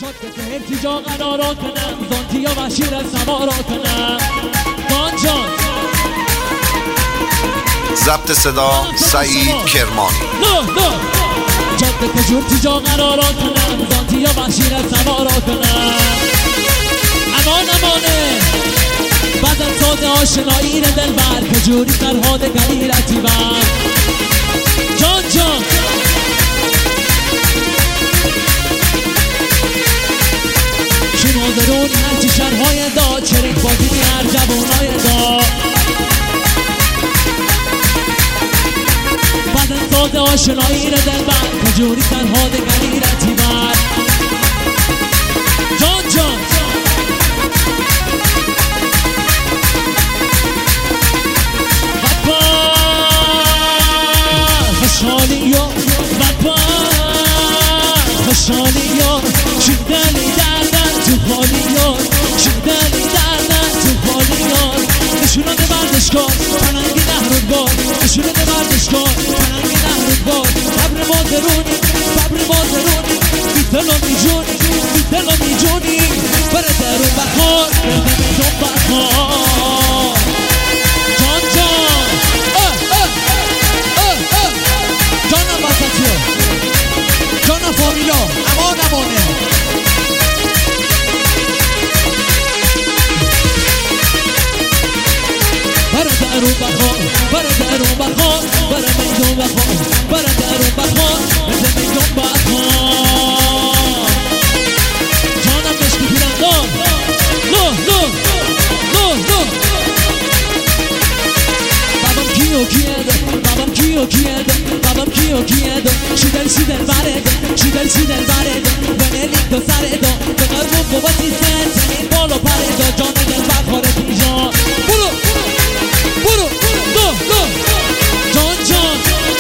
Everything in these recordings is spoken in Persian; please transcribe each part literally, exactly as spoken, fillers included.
جاده ارتجا قرارا کنم زانتیا و شیر سوارا کنم جان جان ضبط صدا سعید کرمانی. نه نه جاده که ارتجا قرارا کنم زانتیا و شیر سوارا کنم امان امانه بدن ساز آشنایی رو دل بر که جوری فرهاد گلیرتی بر جان جان شنازرون هرچی شرهای دا چرک بازی هر جوانای دا بدن ساز آشنایی رو دل بر که جوری فرهاد گلیرتی بر جان جان خوشحالی و بدبخت خوشحالی و شدلی دردن تو حالی و شدلی دردن تو حالی و نشونان بردشکار پننگی نهرودبار نشونان بردشکار پننگی نهرودبار ببر مادرونی ببر مادرونی بی دل و بی جونی بی دل و بی جونی بره درون بخار بره میدون بخار جان جان جانم وسطیو جانم فامیلا امان امانه بره درون بخار بره درون بخار بره میدون بخار بره درون بخار بره میدون بخار جانم مشکی پیرندان نه نه نه نه بابام کیو کیه بابام کیو کیه بابام کیو کیه شیدل شیدل برد شیدل شیدل برد ونلیک دو سرد به قربون قوتی سن زنین بالا پرد جان دل بخار پیجان برو برو دو دو جان جان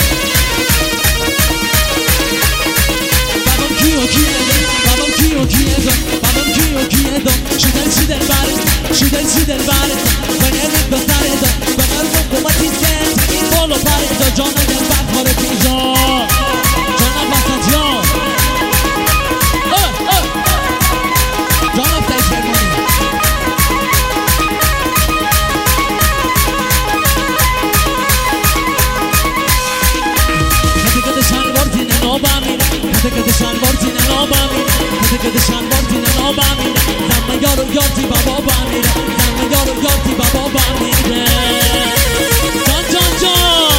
بابام کیو کیه بابام کیو کیه بابام کیو کیه شیدل شیدل برد شیدل شیدل برد ونلیک دو سرد به قربون قوتی سن زنین بالا پرد جان دل بخار پیجان جانم وسطیان جانم سعید کرمانی کده کده شنوار تینه نابا میره کده کده شنوار تینه نابا میره کده کده شنوار تینه نابا میره زمه یارو یارتی بابا با میره زمه یارو یارتی بابا با میره جان جان جان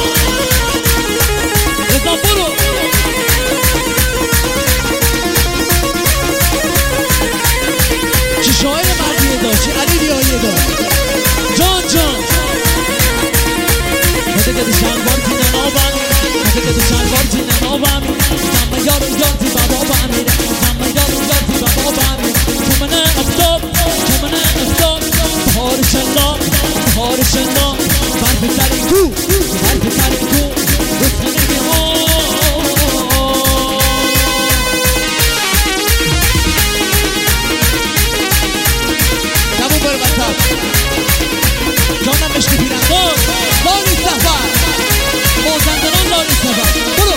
رضا برو چی شاعر مردیه دا چی علی بیاییه دا جان جان کده کده شنوار تینه نابا میره کده کده شنوار تینه نابا میره زمه یارو یارتی بابا با میره زمه یارو یارتی بابا با میره چمنه افتاب چمنه افتاب بهار شنا بهار شنا برف سری کو برف سری کو رسخنه بیمان جمعو بر وطب جانم مشکی پیرندان لانی سفر مازندران لانی سفر برو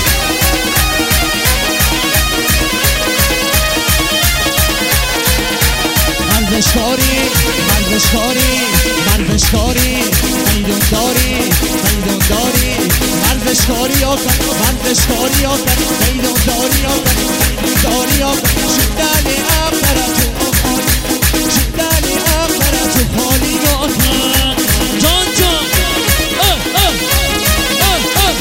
ورزشکاری ورزشکاری ورزشکاری میدون داری میدون داری ورزشکاری آکن ورزشکاری آکن میدون داری آکن میدون داری آکن شدلی آخرت و خالی شدلی آخرت و خالی آکن جان جان اه اه اه اه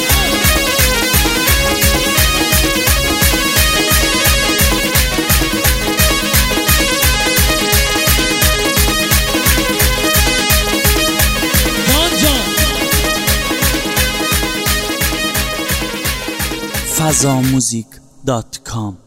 فضا موزیک دات کام